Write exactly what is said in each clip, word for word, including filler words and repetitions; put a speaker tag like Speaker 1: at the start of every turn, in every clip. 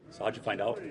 Speaker 1: So how'd you find out?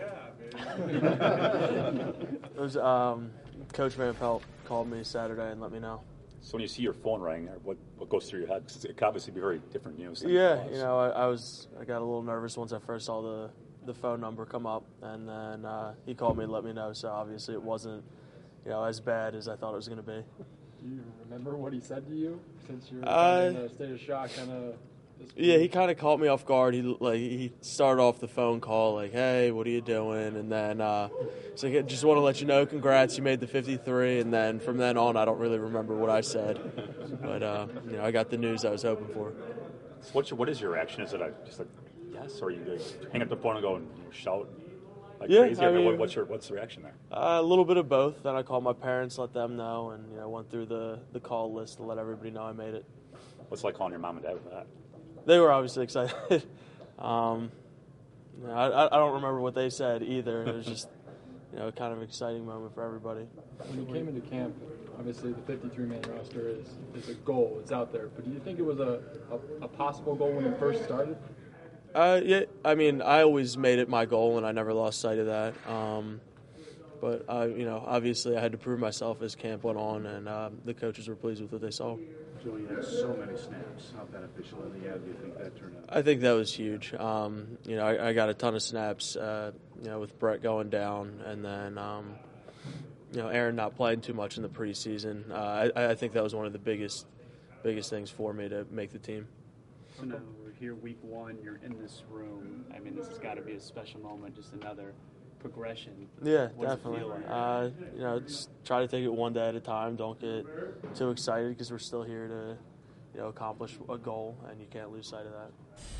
Speaker 2: It was um, Coach Van Pelt called me Saturday and let me know.
Speaker 1: So when you see your phone ring, what what goes through your head? 'Cause it could obviously be very different news. than
Speaker 2: Yeah,
Speaker 1: it was.
Speaker 2: you know, I, I was I got a little nervous once I first saw the the phone number come up, and then uh, he called me and let me know. So obviously it wasn't, you know, as bad as I thought it was going to be.
Speaker 3: Do you remember what he said to you? Since you're
Speaker 2: Uh,
Speaker 3: in a state of shock, kind of.
Speaker 2: Yeah, he kind of caught me off guard. He like he started off the phone call like, "Hey, what are you doing?" And then uh, he's like, "I just want to let you know, congrats, you made the fifty-three." And then from then on, I don't really remember what I said, but uh, you know, I got the news I was hoping for.
Speaker 1: So what's your, what is your reaction? Is it a, just like yes, or you like, hang up the phone and go and you know, shout like
Speaker 2: Yeah,
Speaker 1: crazy?
Speaker 2: I
Speaker 1: Or what,
Speaker 2: mean-
Speaker 1: what's your what's the reaction there?
Speaker 2: Uh, a little bit of both. Then I called my parents, let them know, and you know, went through the the call list to let everybody know I made it.
Speaker 1: What's it like calling your mom and dad with that?
Speaker 2: They were obviously excited. um, you know, I, I don't remember what they said either. It was just, you know, kind of an exciting moment for everybody.
Speaker 3: When you came into camp, obviously the fifty-three man roster is, is a goal. It's out there. But do you think it was a, a, a possible goal when you first started?
Speaker 2: Uh, yeah, I mean, I always made it my goal, and I never lost sight of that. Um, but, uh, you know, obviously I had to prove myself as camp went on, and uh, the coaches were pleased with what they saw.
Speaker 4: Joey had so many snaps. How beneficial in the end do you think that turned out?
Speaker 2: I think that was huge. Um, you know, I, I got a ton of snaps, uh, you know, with Brett going down, and then, um, you know, Aaron not playing too much in the preseason. Uh, I, I think that was one of the biggest, biggest things for me to make the team.
Speaker 5: So now we're here week one, you're in this room. I mean, this has got to be a special moment, just another progression.
Speaker 2: Yeah,
Speaker 5: What does it
Speaker 2: definitely.
Speaker 5: feel like?
Speaker 2: Uh, you know, just try to take it one day at a time. Don't get too excited because we're still here to, you know, accomplish a goal, and you can't lose sight of that.